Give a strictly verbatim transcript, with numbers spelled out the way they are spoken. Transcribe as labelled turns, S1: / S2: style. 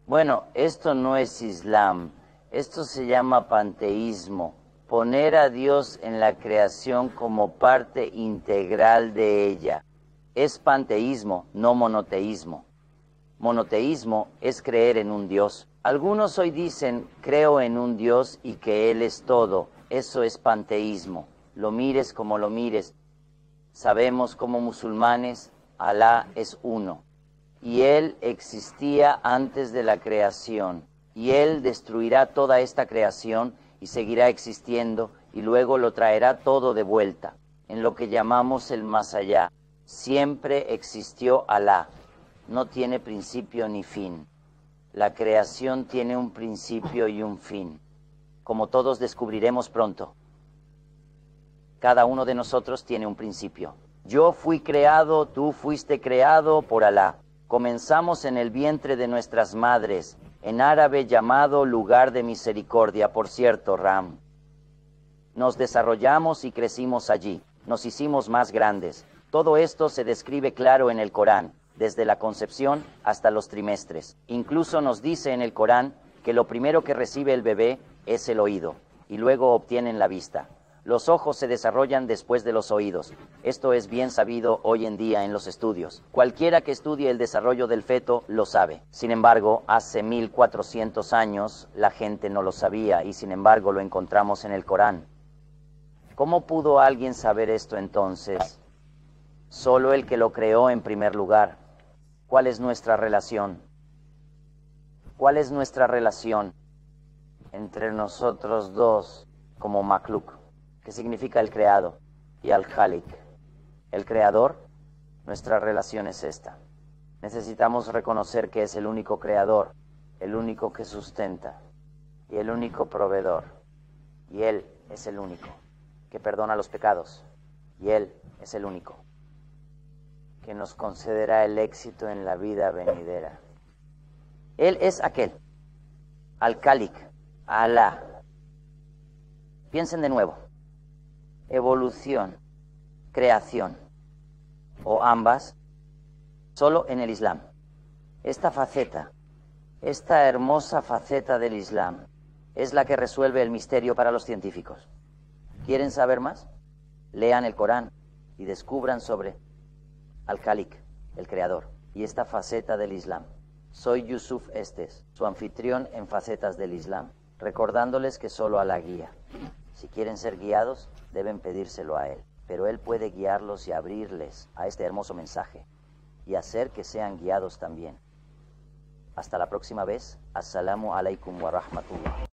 S1: Bueno, esto no es Islam, esto se llama panteísmo, poner a Dios en la creación como parte integral de ella. Es panteísmo, no monoteísmo. Monoteísmo es creer en un Dios. Algunos hoy dicen, creo en un Dios y que Él es todo. Eso es panteísmo. Lo mires como lo mires. Sabemos como musulmanes, Alá es uno. Y Él existía antes de la creación. Y Él destruirá toda esta creación y seguirá existiendo y luego lo traerá todo de vuelta, en lo que llamamos el más allá. Siempre existió Alá. No tiene principio ni fin. La creación tiene un principio y un fin, como todos descubriremos pronto. Cada uno de nosotros tiene un principio. Yo fui creado, tú fuiste creado por Alá. Comenzamos en el vientre de nuestras madres, en árabe llamado lugar de misericordia, por cierto, Ram. Nos desarrollamos y crecimos allí, nos hicimos más grandes. Todo esto se describe claro en el Corán, desde la concepción hasta los trimestres. Incluso nos dice en el Corán que lo primero que recibe el bebé es el oído, y luego obtienen la vista. Los ojos se desarrollan después de los oídos. Esto es bien sabido hoy en día en los estudios. Cualquiera que estudie el desarrollo del feto lo sabe. Sin embargo, hace mil cuatrocientos años la gente no lo sabía y sin embargo lo encontramos en el Corán. ¿Cómo pudo alguien saber esto entonces? Solo el que lo creó en primer lugar. ¿Cuál es nuestra relación? ¿Cuál es nuestra relación entre nosotros dos como Makluk? ¿Qué significa el creado? Y al-Khalik, el creador. Nuestra relación es esta. Necesitamos reconocer que es el único creador, el único que sustenta y el único proveedor. Y Él es el único que perdona los pecados. Y Él es el único que nos concederá el éxito en la vida venidera. Él es aquel, al-Khalik, Alá. Piensen de nuevo. Evolución, creación, o ambas, solo en el Islam. Esta faceta, esta hermosa faceta del Islam, es la que resuelve el misterio para los científicos. ¿Quieren saber más? Lean el Corán y descubran sobre al-Khalik, el creador, y esta faceta del Islam. Soy Yusuf Estes, su anfitrión en Facetas del Islam, recordándoles que solo Alá guía. Si quieren ser guiados, deben pedírselo a Él, pero Él puede guiarlos y abrirles a este hermoso mensaje y hacer que sean guiados también. Hasta la próxima vez. Assalamu alaikum wa rahmatullah.